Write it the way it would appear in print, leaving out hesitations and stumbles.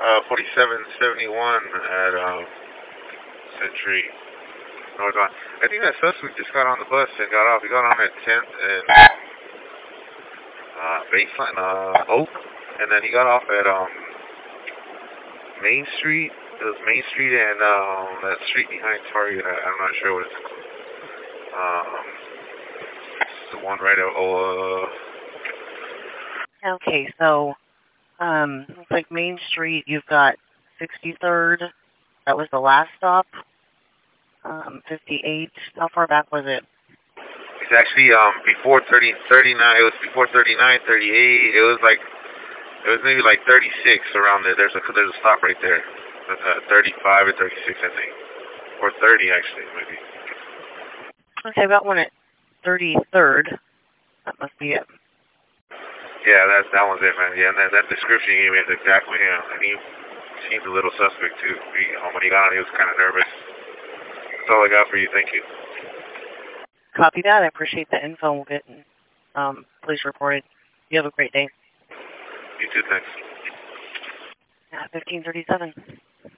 4771 at Century North on. I think that suspect just got on the bus and got off. He got on at 10th and Baseline Oak, and then he got off at Main Street. It was Main Street and that street behind Target. I'm not sure what it's called. It's the one right at Okay, so looks like Main Street. You've got 63rd. That was the last stop. 58. How far back was it? It's actually before 39. It was before 39, 38. It was maybe like 36 around there. There's a stop right there. 35 or 36, I think, or 30 actually, maybe. Okay, about one at 33rd. That must be it. Yeah, that one's it, man. Yeah, and that description you gave me is exactly him. And he seemed a little suspect too. When he got on, he was kind of nervous. That's all I got for you. Thank you. Copy that. I appreciate the info. We'll get police reported. You have a great day. You too, thanks. 1537.